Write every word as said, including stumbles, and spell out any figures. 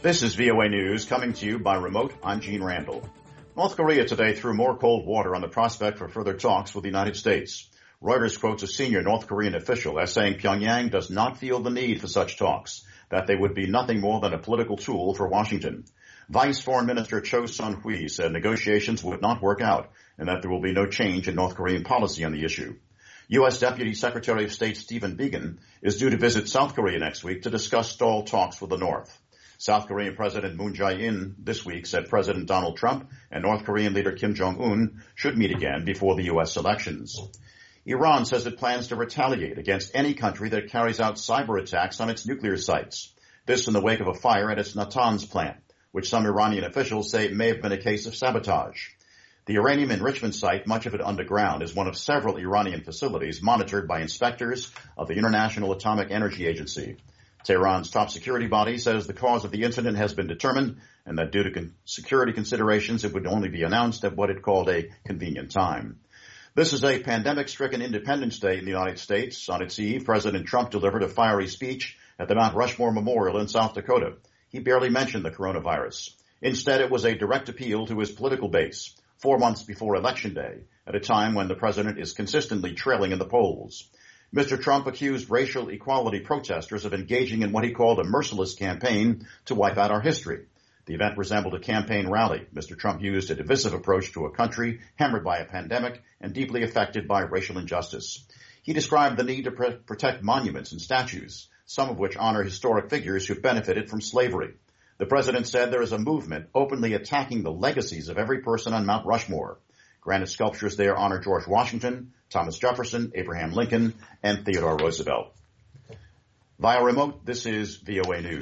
This is V O A News coming to you by remote. I'm Gene Randall. North Korea today threw more cold water on the prospect for further talks with the United States. Reuters quotes a senior North Korean official as saying Pyongyang does not feel the need for such talks, that they would be nothing more than a political tool for Washington. Vice Foreign Minister Cho Sun-hui said negotiations would not work out and that there will be no change in North Korean policy on the issue. U S. Deputy Secretary of State Stephen Biegun is due to visit South Korea next week to discuss stalled talks with the North. South Korean President Moon Jae-in this week said President Donald Trump and North Korean leader Kim Jong-un should meet again before the U S elections. Iran says it plans to retaliate against any country that carries out cyber attacks on its nuclear sites. This in the wake of a fire at its Natanz plant, which some Iranian officials say may have been a case of sabotage. The uranium enrichment site, much of it underground, is one of several Iranian facilities monitored by inspectors of the International Atomic Energy Agency. Tehran's top security body says the cause of the incident has been determined and that due to con- security considerations, it would only be announced at what it called a convenient time. This is a pandemic-stricken Independence Day in the United States. On its eve, President Trump delivered a fiery speech at the Mount Rushmore Memorial in South Dakota. He barely mentioned the coronavirus. Instead, it was a direct appeal to his political base, four months before Election Day, at a time when the president is consistently trailing in the polls. Mister Trump accused racial equality protesters of engaging in what he called a merciless campaign to wipe out our history. The event resembled a campaign rally. Mister Trump used a divisive approach to a country hammered by a pandemic and deeply affected by racial injustice. He described the need to pr- protect monuments and statues, some of which honor historic figures who benefited from slavery. The president said there is a movement openly attacking the legacies of every person on Mount Rushmore. Granite sculptures there honor George Washington, Thomas Jefferson, Abraham Lincoln, and Theodore Roosevelt. Via remote, this is V O A News.